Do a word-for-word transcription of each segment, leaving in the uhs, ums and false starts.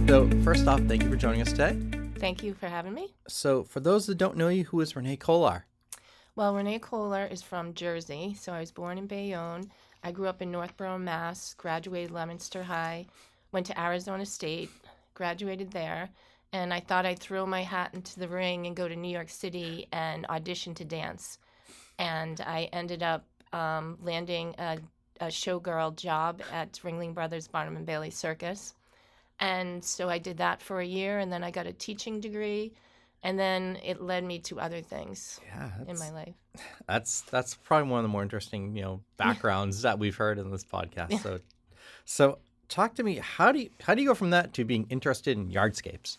So first off, thank you for joining us today. Thank you for having me. So for those that don't know you, who is Renee Kolar? Well, Renee Kolar is from Jersey, so I was born in Bayonne. I grew up in Northborough, Mass, graduated Leominster High, went to Arizona State, graduated there, and I thought I'd throw my hat into the ring and go to New York City and audition to dance. And I ended up um, landing a, a showgirl job at Ringling Brothers Barnum and Bailey Circus. And so I did that for a year, and then I got a teaching degree, and then it led me to other things Yeah, in my life. That's that's probably one of the more interesting, you know, backgrounds that we've heard in this podcast. Yeah. So, so talk to me. How do you how do you go from that to being interested in yardscapes?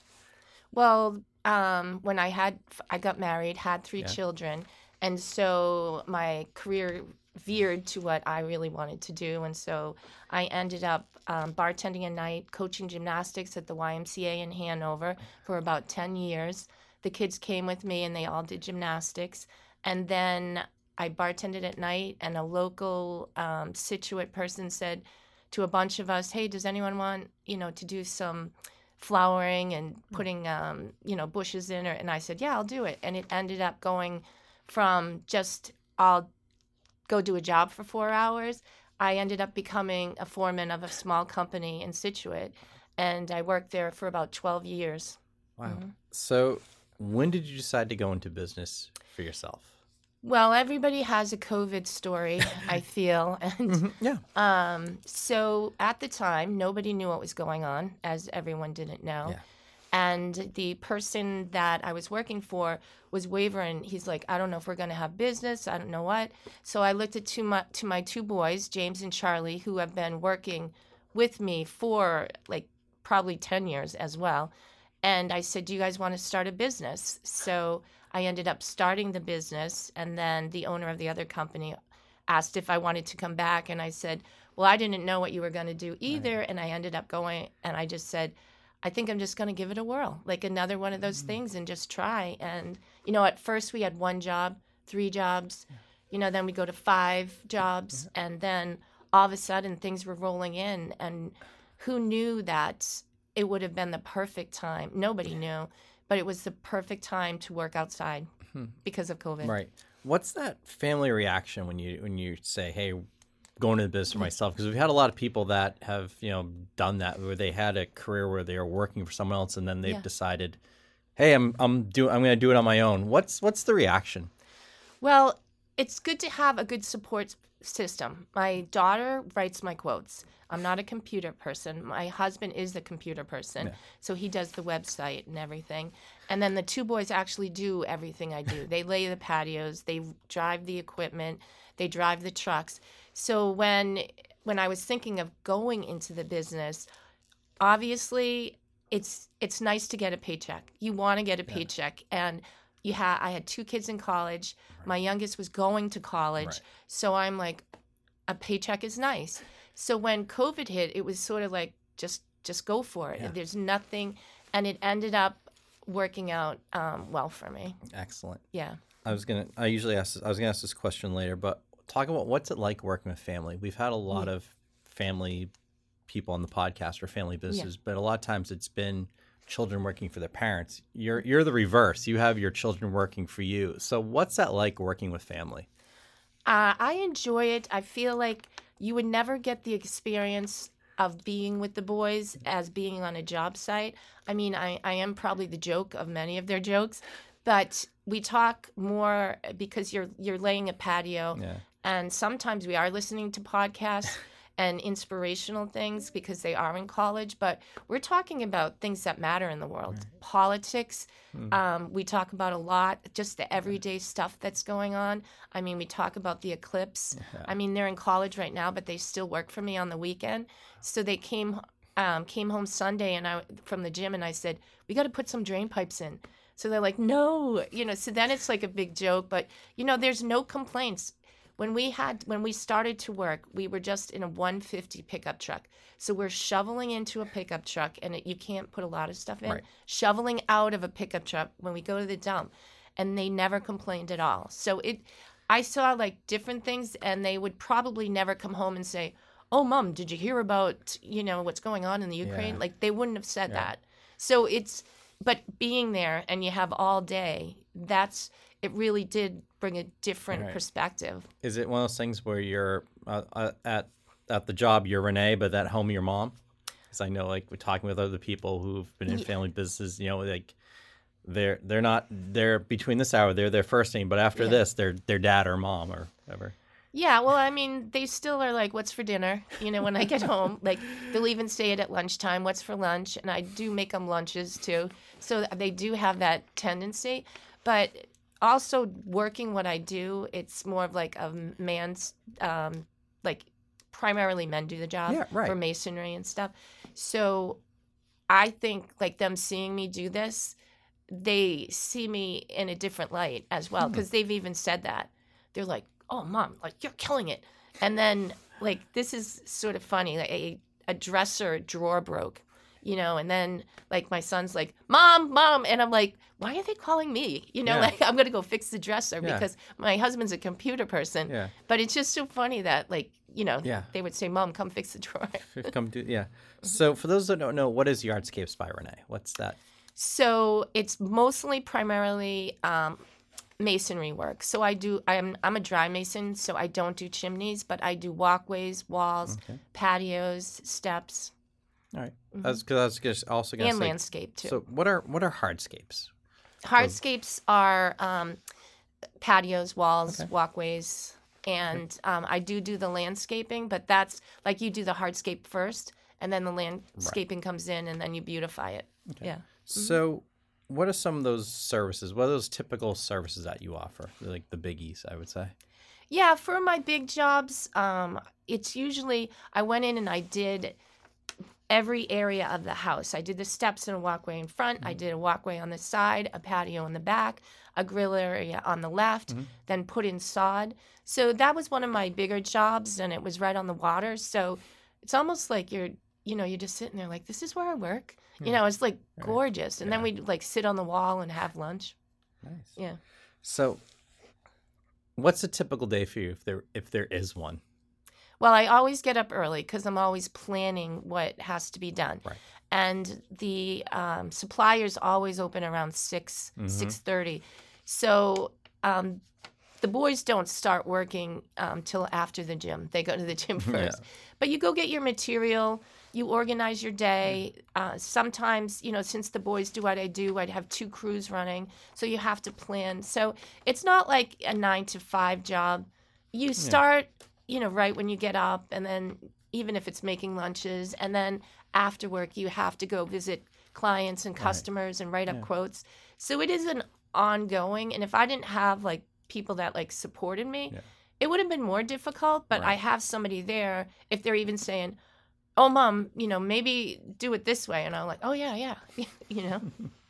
Well, um, when I had, I got married, had three Yeah. children, and so my career veered to what I really wanted to do, and so I ended up um, bartending at night, coaching gymnastics at the Y M C A in Hanover for about ten years. The kids came with me, and they all did gymnastics, and then I bartended at night, and a local um, Situate person said to a bunch of us, "Hey, does anyone want, you know, to do some flowering and putting, um, you know, bushes in?" Or, and I said, "Yeah, I'll do it." And it ended up going from just I'll go do a job for four hours. I ended up becoming a foreman of a small company in Situate, and I worked there for about twelve years. Wow. Mhm. So when did you decide to go into business for yourself? Well, everybody has a COVID story, I feel. And Mhm, Yeah. um, so at the time, nobody knew what was going on, as everyone didn't know. Yeah. And the person that I was working for was wavering. He's like, "I don't know if we're going to have business. I don't know what." So I looked at to my, to my two boys, James and Charlie, who have been working with me for like probably ten years as well. And I said, "Do you guys want to start a business?" So I ended up starting the business. And then the owner of the other company asked if I wanted to come back. And I said, "Well, I didn't know what you were going to do either." Right. And I ended up going, and I just said, "I think I'm just going to give it a whirl, like another one of those Mm. things, and just try." And, you know, at first we had one job, three jobs, you know, then we go to five jobs. And then all of a sudden things were rolling in. And who knew that it would have been the perfect time? Nobody knew, but it was the perfect time to work outside Hmm. because of COVID. Right. What's that family reaction when you when you say, "Hey, going into the business for myself"? Because we've had a lot of people that have, you know, done that, where they had a career where they are working for someone else, and then they've Yeah. decided, "Hey, I'm I'm doing I'm going to do it on my own." What's what's the reaction? Well, it's good to have a good support system. My daughter writes my quotes. I'm not a computer person. My husband is the computer person, Yeah. so he does the website and everything. And then the two boys actually do everything I do. They lay the patios, they drive the equipment, they drive the trucks. So when when I was thinking of going into the business, obviously it's it's nice to get a paycheck. You want to get a Yeah. paycheck, and you ha- I had two kids in college. My youngest was going to college, Right. so I'm like, a paycheck is nice. So when COVID hit, it was sort of like just just go for it. Yeah. There's nothing, and it ended up working out um, well for me. Excellent. Yeah. I was gonna. I usually ask. I was gonna ask this question later, but talk about what's it like working with family. We've had a lot Yeah. of family people on the podcast or family businesses, but a lot of times it's been children working for their parents. You're you're the reverse. You have your children working for you. So what's that like working with family? Uh, I enjoy it. I feel like you would never get the experience of being with the boys as being on a job site. I mean, I, I am probably the joke of many of their jokes, but we talk more because you're you're laying a patio, Yeah. and sometimes we are listening to podcasts and inspirational things because they are in college, but we're talking about things that matter in the world. Right. Politics, Hmm. um, we talk about a lot, just the everyday stuff that's going on. I mean, we talk about the eclipse. Yeah. I mean, they're in college right now, but they still work for me on the weekend. So they came um, came home Sunday and I from the gym, and I said, "We got to put some drain pipes in." So they're like, "No," you know. So then it's like a big joke, but you know, there's no complaints. When we had when we started to work, we were just in a one fifty pickup truck. So we're shoveling into a pickup truck, and it, you can't put a lot of stuff in. Right. Shoveling out of a pickup truck when we go to the dump, and they never complained at all. So it, I saw like different things, and they would probably never come home and say, oh, Mom, did you hear about, you know, what's going on in the Ukraine? Yeah. Like, they wouldn't have said Yeah. that. So it's, but being there and you have all day, that's, it really did bring a different Right. perspective. Is it one of those things where you're uh, uh, at at the job you're Renee, but at home you're Mom? Because I know, like, we're talking with other people who've been in Yeah. family businesses, you know, like they're they're not they're between this hour they're their first name, but after Yeah. this they're their dad or mom or whatever. Yeah, well, I mean, they still are like, what's for dinner? You know, when I get home, like, they'll even say it at lunchtime, what's for lunch? And I do make them lunches too. So they do have that tendency. But also working what I do, it's more of like a man's, um, like, primarily men do the job Yeah, right. for masonry and stuff. So I think, like, them seeing me do this, they see me in a different light as well, because they've even said that. They're like, oh, Mom, like, you're killing it. And then, like, this is sort of funny. Like, a, a dresser drawer broke, you know, and then, like, my son's like, Mom, Mom. And I'm like, why are they calling me? You know, Yeah. like, I'm going to go fix the dresser Yeah. because my husband's a computer person. Yeah. But it's just so funny that, like, you know, Yeah. they would say, Mom, come fix the drawer. Come do yeah. So for those that don't know, what is Yardscapes by Renee? What's that? So it's mostly primarily um, masonry work. So I do. I'm I'm a dry mason, so I don't do chimneys, but I do walkways, walls, Okay. patios, steps, All right. That's because I was just also going to and say. landscape too. So what are what are hardscapes? Hardscapes are um, patios, walls, Okay. walkways, and um, I do do the landscaping, but that's like you do the hardscape first, and then the landscaping comes in, and then you beautify it. Okay. Yeah. So what are some of those services? What are those typical services that you offer? Like the biggies, I would say. Yeah, for my big jobs, um, it's usually I went in and I did every area of the house. I did the steps and a walkway in front. I did a walkway on the side, a patio in the back, a grill area on the left, then put in sod. So that was one of my bigger jobs, and it was right on the water. So it's almost like you're, you know, you're just sitting there like, this is where I work. You know, it's like gorgeous. And then we'd like sit on the wall and have lunch. Nice. Yeah. So what's a typical day for you if there if there is one? Well, I always get up early because I'm always planning what has to be done. Right. And the um, suppliers always open around six, Mhm. six thirty. So um, the boys don't start working um, till after the gym. They go to the gym first. Yeah. But you go get your material. You organize your day. Uh, sometimes, you know, since the boys do what I do, I'd have two crews running. So you have to plan. So it's not like a nine to five job. You start, you know, right when you get up, and then even if it's making lunches, and then after work, you have to go visit clients and customers and write up Yeah. quotes. So it is an ongoing. And if I didn't have like people that like supported me, Yeah. it would have been more difficult. But I Right. have somebody there if they're even saying, oh, Mom, you know, maybe do it this way. And I'm like, oh, yeah, yeah, you know.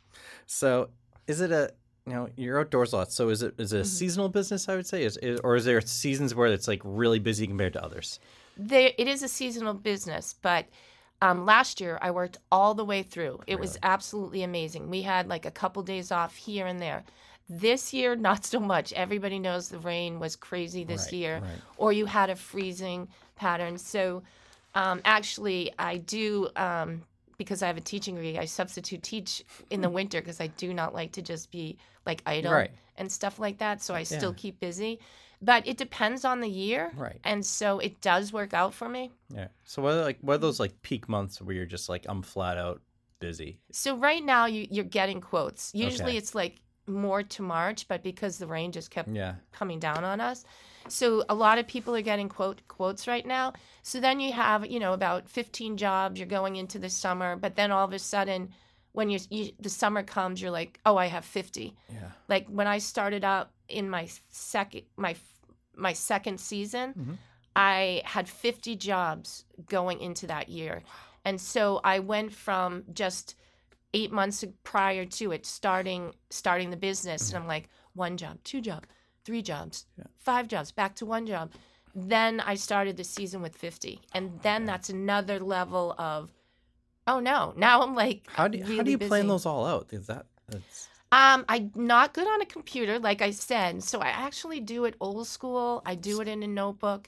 So is it a you know you're outdoors a lot? So is it is it a seasonal business? I would say, is, is or is there seasons where it's like really busy compared to others? There, it is a seasonal business, but um, last year I worked all the way through. It was absolutely amazing. We had like a couple days off here and there. This year, not so much. Everybody knows the rain was crazy this Right, year, right. or you had a freezing pattern. So um, actually, I do, um, because I have a teaching degree, I substitute teach in the winter because I do not like to just be like idle Right. and stuff like that. So I still Yeah. keep busy. But it depends on the year. Right. And so it does work out for me. Yeah. So what are like what are those like peak months where you're just like I'm flat out busy? So right now you, you're getting quotes. Usually Okay. it's like more to March, but because the rain just kept Yeah. coming down on us. So a lot of people are getting quote quotes right now. So then you have, you know, about fifteen jobs. You're going into the summer, but then all of a sudden when you, you the summer comes, you're like, oh, I have fifty. Yeah. Like when I started out in my second my my second season, Mhm. I had fifty jobs going into that year. And so I went from just eight months prior to it starting starting the business, and I'm like, one job, two job, three jobs, Yeah. five jobs, back to one job. Then I started the season with fifty, and then that's another level of, oh no, now I'm like, How do how really do you plan busy. those all out? Is that that's Um, I'm not good on a computer, like I said, so I actually do it old school. I do it in a notebook,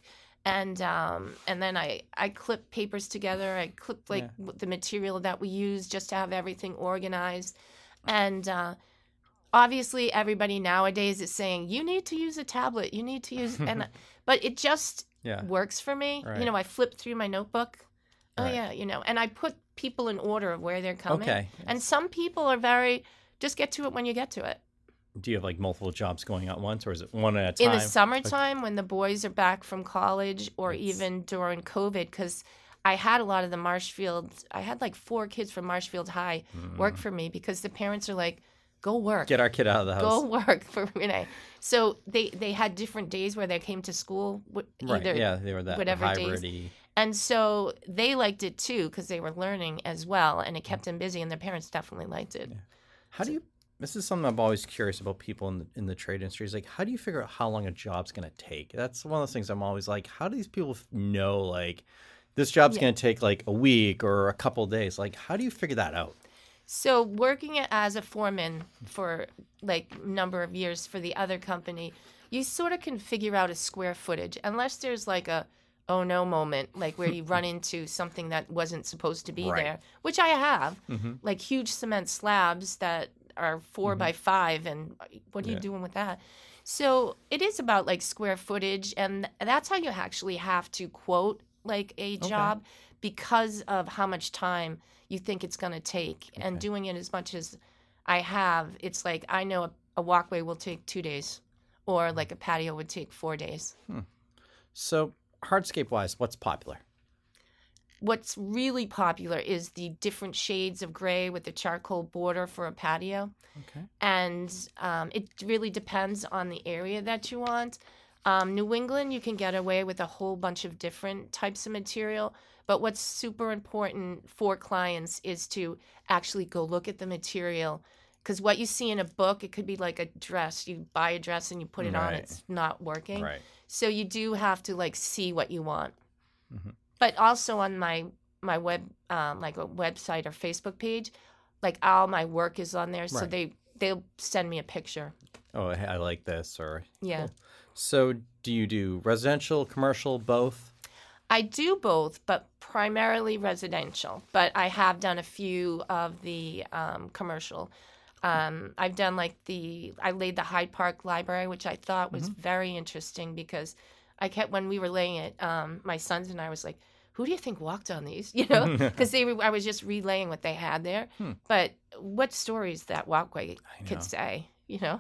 and um, and then I I clip papers together. I clip like Yeah. w- the material that we use just to have everything organized, and uh, obviously everybody nowadays is saying you need to use a tablet. You need to use and but it just Yeah. works for me. Right. You know, I flip through my notebook. Oh Right. yeah, you know, and I put people in order of where they're coming. Okay. And some people are very just get to it when you get to it. Do you have like multiple jobs going at once, or is it one at a time? In the summertime when the boys are back from college, or It's- even during COVID, because I had a lot of the Marshfield, I had like four kids from Marshfield High work for me because the parents are like, go work. Get our kid out of the house. Go work for Renee. So they, they had different days where they came to school. wh- Right. Either, Yeah, they were that whatever days. hybrid-y. And so they liked it too because they were learning as well, and it kept them busy, and their parents definitely liked it. How do you? This is something I'm always curious about people in the, in the trade industry. Is like, how do you figure out how long a job's going to take? That's one of those things I'm always like, how do these people know like this job's Yeah. going to take like a week or a couple days? Like, how do you figure that out? So working as a foreman for like number of years for the other company, you sort of can figure out a square footage unless there's like a oh no moment, like where you run into something that wasn't supposed to be Right. there, which I have, Mm-hmm. like huge cement slabs that are 4 by five, and what are you Yeah. doing with that? So it is about like square footage, and that's how you actually have to quote like a job because of how much time you think it's going to take. And Okay. doing it as much as I have, it's like I know a, a walkway will take two days, or like a patio would take four days. So, hardscape wise, what's popular? What's really popular is the different shades of gray with the charcoal border for a patio. Okay. And um, it really depends on the area that you want. Um, New England, you can get away with a whole bunch of different types of material. But what's super important for clients is to actually go look at the material. Because what you see in a book, it could be like a dress. You buy a dress and you put it on, Right. it's not working. Right. So you do have to like see what you want. Mhm. But also on my my web um, like a website or Facebook page, like all my work is on there. So Right. they they'll send me a picture. Oh, I I like this. Or Yeah. Cool. So, do you do residential, commercial, both? I do both, but primarily residential. But I have done a few of the um, commercial. Um, I've done like the, I laid the Hyde Park Library, which I thought was very interesting because I kept, when we were laying it, um, my sons and I was like, who do you think walked on these? You know, because they were, I was just relaying what they had there. Hmm. But what stories that walkway I know. could say, you know?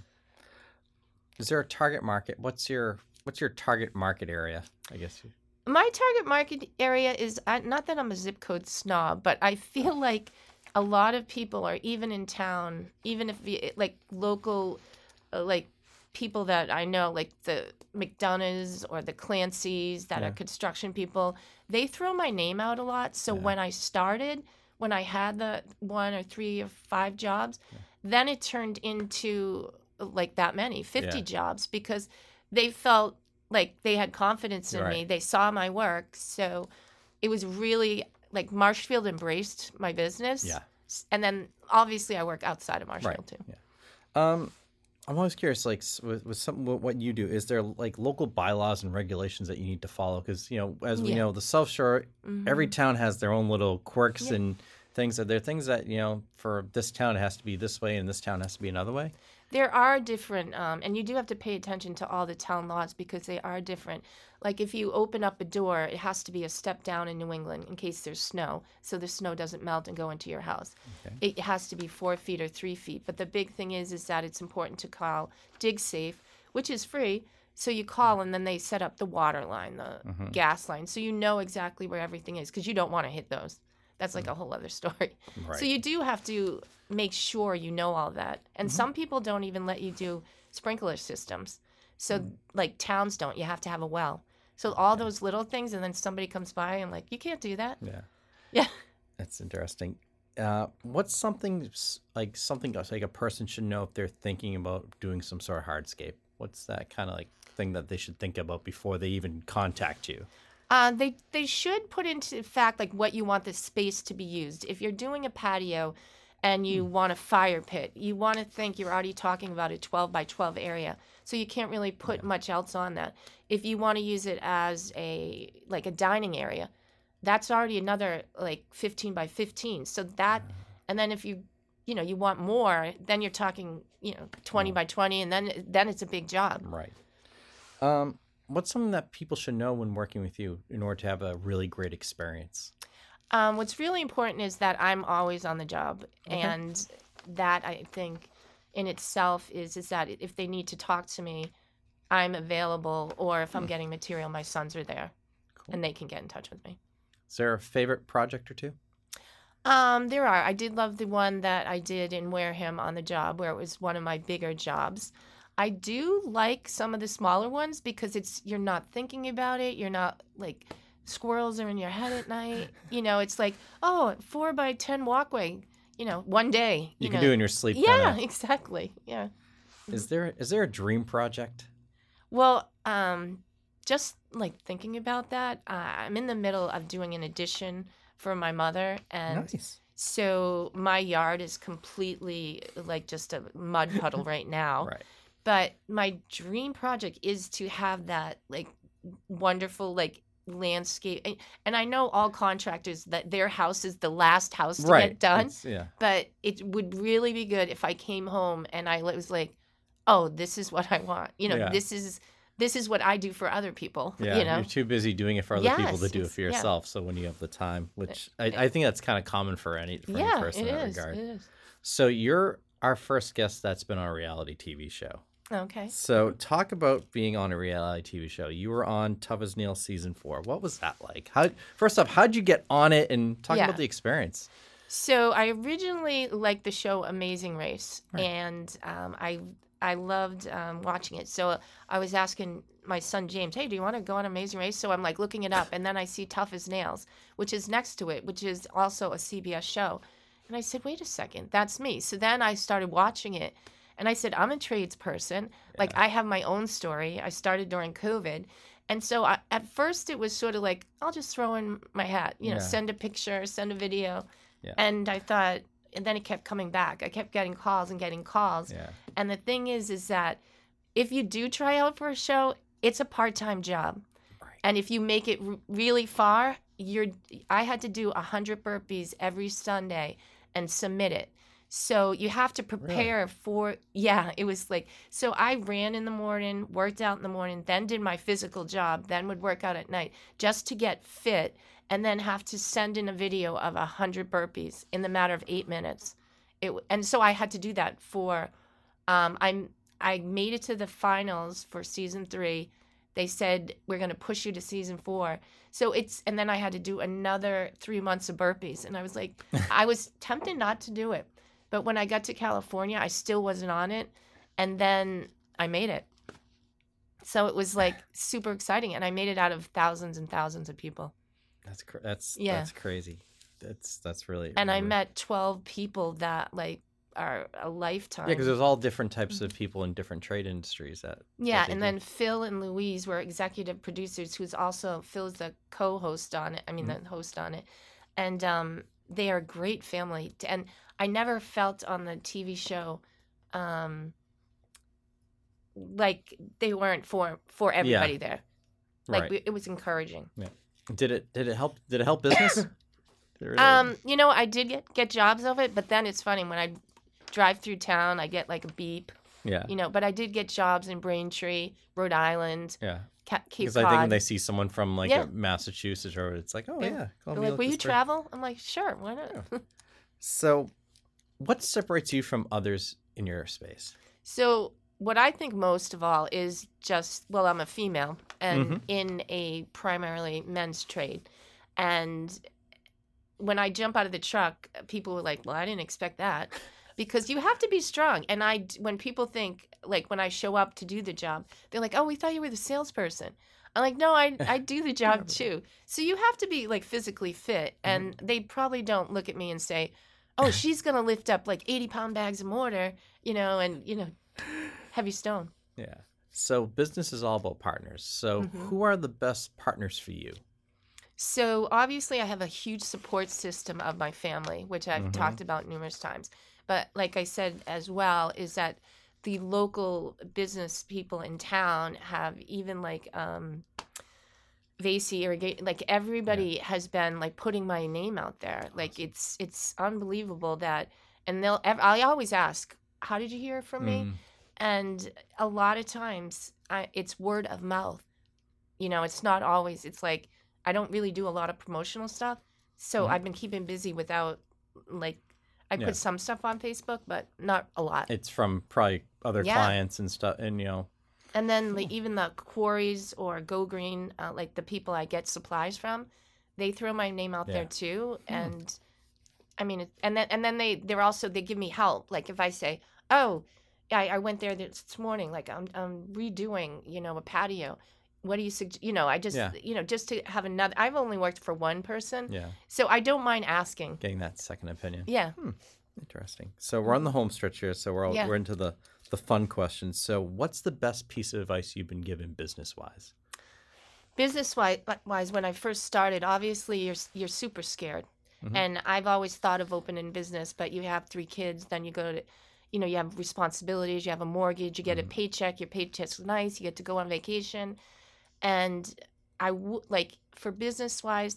Is there a target market? What's your what's your target market area? I guess. you- My target market area is uh, not that I'm a zip code snob, but I feel like a lot of people are even in town, even if you, like local, uh, like people that I know, like the McDonoughs or the Clancy's that Yeah. are construction people, they throw my name out a lot. So Yeah. when I started, when I had the one or three or five jobs, then it turned into like that many, fifty Yeah. jobs, because they felt like they had confidence in Right. me. They saw my work. So it was really like Marshfield embraced my business. Yeah. S- And then obviously I work outside of Marshfield Right. too. Yeah. Um, I'm always curious, like s- with, with some what what you do, is there like local bylaws and regulations that you need to follow? Because you know, as we Yeah. know, the South Shore, every Mhm. town has their own little quirks Yeah. and things. Are there things that you know for this town it has to be this way and this town has to be another way? There are different, um, and you do have to pay attention to all the town laws because they are different. Like if you open up a door, it has to be a step down in New England in case there's snow, so the snow doesn't melt and go into your house. Okay. It has to be four feet or three feet. But the big thing is, is that it's important to call DigSafe, which is free. So you call and then they set up the water line, the Mhm. gas line, so you know exactly where everything is because you don't want to hit those. That's like a whole other story. Right. So you do have to make sure you know all that. And Mm-hmm. some people don't even let you do sprinkler systems. So Mm. like towns don't, you have to have a well. So all those little things, and then somebody comes by and like, you can't do that. Yeah. Yeah. That's interesting. Uh, what's something s- like something else, like a person should know if they're thinking about doing some sort of hardscape? What's that kind of like thing that they should think about before they even contact you? Uh, they they should put into fact like what you want the space to be used. If you're doing a patio, and you want a fire pit. You want to think you're already talking about a twelve by twelve area. So you can't really put yeah. much else on that. If you want to use it as a like a dining area, that's already another like fifteen by fifteen. So that, and then if you, you know, you want more, then you're talking, you know, twenty oh. by twenty, and then then it's a big job. Right. Um, what's something that people should know when working with you in order to have a really great experience? Um, what's really important is that I'm always on the job, okay. and that I think in itself is is that if they need to talk to me, I'm available, or if I'm getting material, my sons are there, cool. and they can get in touch with me. Is there a favorite project or two? Um, there are. I did love the one that I did in Wareham on the job, where it was one of my bigger jobs. I do like some of the smaller ones because it's you're not thinking about it. You're not like squirrels are in your head at night. You know, it's like, oh, four by ten walkway. You know, one day. You, you can know. do it in your sleep. Yeah, kinda. exactly. Yeah. Is there is there a dream project? Well, um, just like thinking about that, uh, I'm in the middle of doing an addition for my mother, and nice. So my yard is completely like just a mud puddle right now. Right. But my dream project is to have that like wonderful like landscape. And, and I know all contractors that their house is the last house to right. get done. It's, yeah. But it would really be good if I came home and I was like, oh, this is what I want. You know, yeah. this is this is what I do for other people. Yeah, you know? You're too busy doing it for other yes, people to do it for yourself. Yeah. So when you have the time, which I, I think that's kind of common for any, for yeah, any person it in that is, regard. it is. So you're our first guest that's been on a reality T V show. Okay. So talk about being on a reality T V show. You were on Tough as Nails season four. What was that like? How first off, how'd you get on it, and talk yeah. about the experience? So I originally liked the show Amazing Race, right. and um, I I loved um, watching it. So I was asking my son James, "Hey, do you want to go on Amazing Race?" So I'm like looking it up, and then I see Tough as Nails, which is next to it, which is also a C B S show. And I said, "Wait a second, that's me." So then I started watching it. And I said, I'm a tradesperson. Yeah. Like, I have my own story. I started during COVID. And so I, at first it was sort of like, I'll just throw in my hat, you know, yeah. send a picture, send a video. Yeah. And I thought, and then it kept coming back. I kept getting calls and getting calls. Yeah. And the thing is, is that if you do try out for a show, it's a part-time job. Right. And if you make it r- really far, you're, I had to do one hundred burpees every Sunday and submit it. So you have to prepare really? for, yeah, it was like, so I ran in the morning, worked out in the morning, then did my physical job, then would work out at night just to get fit, and then have to send in a video of one hundred burpees in the matter of eight minutes. It, and so I had to do that for, um, I'm, I made it to the finals for season three. They said, we're going to push you to season four. So it's, and then I had to do another three months of burpees. And I was like, I was tempted not to do it. But when I got to California, I still wasn't on it. And then I made it. So it was like super exciting. And I made it out of thousands and thousands of people. That's cr- that's yeah. that's crazy. That's that's really. And really... I met twelve people that like are a lifetime. Yeah, because there's all different types of people in different trade industries that. Yeah, that and do. then Phil and Louise were executive producers, who's also Phil's the co-host on it. I mean, mm-hmm. the host on it, and um, they are a great family. And I never felt on the T V show um, like they weren't for for everybody yeah. there. Like right. we, it was encouraging. Yeah. Did it did it help did it help business? Did it really... Um, you know, I did get, get jobs of it, but then it's funny when I drive through town, I get like a beep. Yeah. You know, but I did get jobs in Braintree, Rhode Island. Yeah. Cape Because Cod. I think when they see someone from like yeah. Massachusetts, or it's like, oh yeah, yeah. call They're me like, will you person. travel? I'm like, sure, why not? Yeah. So, what separates you from others in your space? So, what I think most of all is just, well, I'm a female and mm-hmm. in a primarily men's trade. And when I jump out of the truck, people were like, well, I didn't expect that. Because you have to be strong. And I, when people think, like when I show up to do the job, they're like, oh, we thought you were the salesperson. I'm like, no, I, I do the job too. So you have to be like physically fit. And mm-hmm. they probably don't look at me and say, oh, she's going to lift up like eighty pound bags of mortar, you know, and, you know, heavy stone. Yeah. So business is all about partners. So mm-hmm. who are the best partners for you? So obviously, I have a huge support system of my family, which I've Mm-hmm. talked about numerous times. But like I said as well, is that the local business people in town have even like um, Vasey irrigation, like Yeah. everybody has been like putting my name out there. Like Awesome. it's it's unbelievable that, and they'll. ev- I always ask, "How did you hear from me?" Mm, And a lot of times, I, it's word of mouth. You know, it's not always. It's like I don't really do a lot of promotional stuff, so mhm. I've been keeping busy without like I Yeah. put some stuff on Facebook, but not a lot. It's from probably other Yeah. clients and stuff, and you know, And then like, cool. even the quarries or Go Green, uh, like the people I get supplies from, they throw my name out there Yeah. too. Hmm. And I mean, it, and then and then they they're also they give me help. Like if I say, oh, I, I went there this morning, like I'm I'm redoing, you know, a patio. What do you suggest? You know, I just Yeah. you know just to have another. I've only worked for one person, Yeah. so I don't mind asking. Getting that second opinion. Yeah. Hmm. Interesting. So we're on the home stretch here, so we're all, Yeah. we're into the the fun questions. So what's the best piece of advice you've been given business wise? Business wi- wise, when I first started, obviously you're you're super scared, Mhm. and I've always thought of opening business, but you have three kids, then you go to, you know, you have responsibilities, you have a mortgage, you get a Mhm. paycheck, your paycheck's nice, you get to go on vacation, and I w- like for business wise,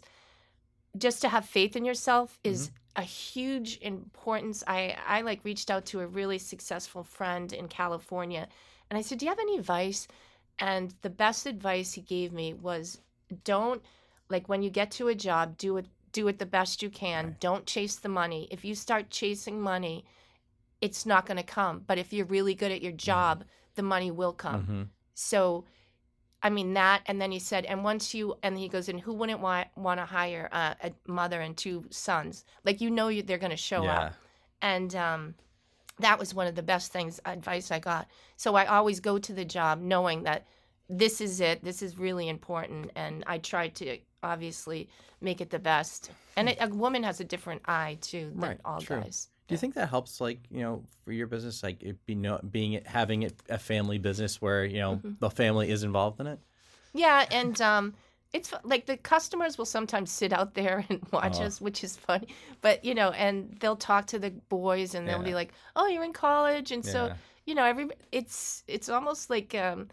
just to have faith in yourself is a huge importance. I I like reached out to a really successful friend in California, and I said, "Do you have any advice?" And the best advice he gave me was, "Don't like when you get to a job, do it do it the best you can. Right. Don't chase the money. If you start chasing money, it's not going to come. But if you're really good at your job, the money will come." Mm-hmm. So I mean that, and then he said, and once you, and he goes, and who wouldn't want want to hire uh, a mother and two sons? Like you know, you, they're going to show Yeah. up, and um, that was one of the best things advice I got. So I always go to the job knowing that this is it. This is really important, and I try to obviously make it the best. And it, a woman has a different eye too than Right. all True. guys. Do you think that helps, like, you know, for your business, like it be no, being it, having it a family business where, you know, Mm-hmm. the family is involved in it? Yeah, and um, it's fu- like the customers will sometimes sit out there and watch Oh, us, which is funny. But you know, and they'll talk to the boys, and they'll be yeah. like, "Oh, you're in college," and so Yeah. you know, every it's it's almost like um,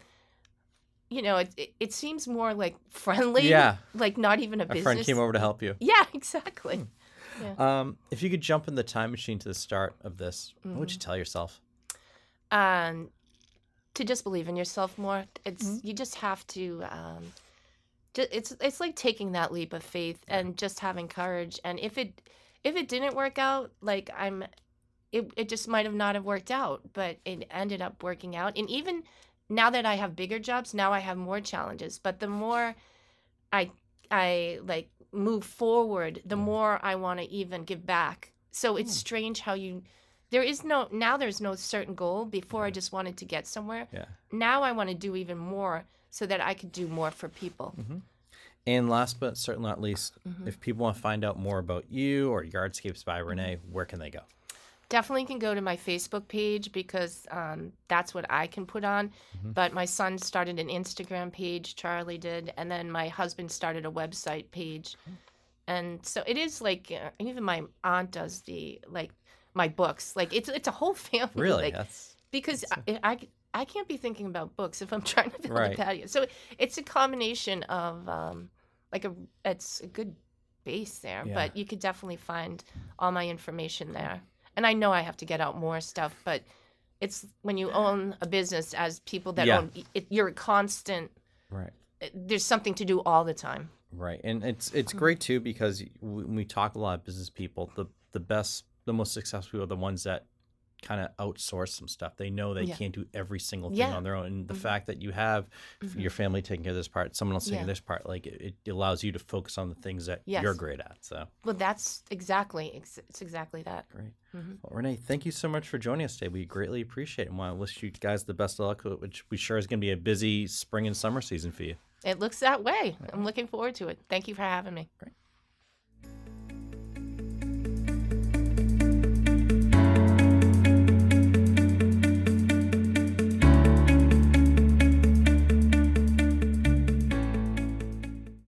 you know, it it, it seems more like friendly, Yeah. like not even a A friend business. came over to help you. Yeah, exactly. Yeah. Um, if you could jump in the time machine to the start of this, what would Mhm. you tell yourself? Um, to just believe in yourself more. It's Mhm. you just have to. Um, ju- it's it's like taking that leap of faith Yeah. and just having courage. And if it if it didn't work out, like I'm, it it just might have not have worked out, but it ended up working out. And even now that I have bigger jobs, now I have more challenges. But the more I I like move forward, the Yeah. more I want to even give back. So it's Hmm. strange how you there is no now there's no certain goal. Before I Yeah. just wanted to get somewhere. Yeah. Now I want to do even more so that I could do more for people. Hmm. And last but certainly not least, Mhm. if people want to find out more about you or Yardscapes by Renee, Mm-hmm. where can they go? Definitely can go to my Facebook page because um, that's what I can put on. Mhm. But my son started an Instagram page, Charlie did, and then my husband started a website page. And so it is like uh, even my aunt does the like my books. Like it's it's a whole family. Really? Like That's because that's I, I I can't be thinking about books if I'm trying to build Right. a patio. So it's a combination of um, like a it's a good base there, Yeah. but you could definitely find all my information there. And I know I have to get out more stuff, but it's when you own a business as people that Yeah. own it, you're a constant. right. There's something to do all the time. Right, and it's it's Mm-hmm. great too because when we talk a lot of business people, the the best, the most successful people are the ones that kind of outsource some stuff. They know they Yeah. can't do every single thing Yeah. on their own, and the Mhm. fact that you have Mhm. your family taking care of this part, someone else taking Yeah. this part, like it, it allows you to focus on the things that Yes. you're great at. So Well, that's exactly ex- it's exactly that. great. Mhm. Well, Renee, thank you so much for joining us today. We greatly appreciate it, and want to wish you guys the best of luck, which we sure is going to be a busy spring and summer season for you. It looks that way. I'm looking forward to it. Thank you for having me. Great.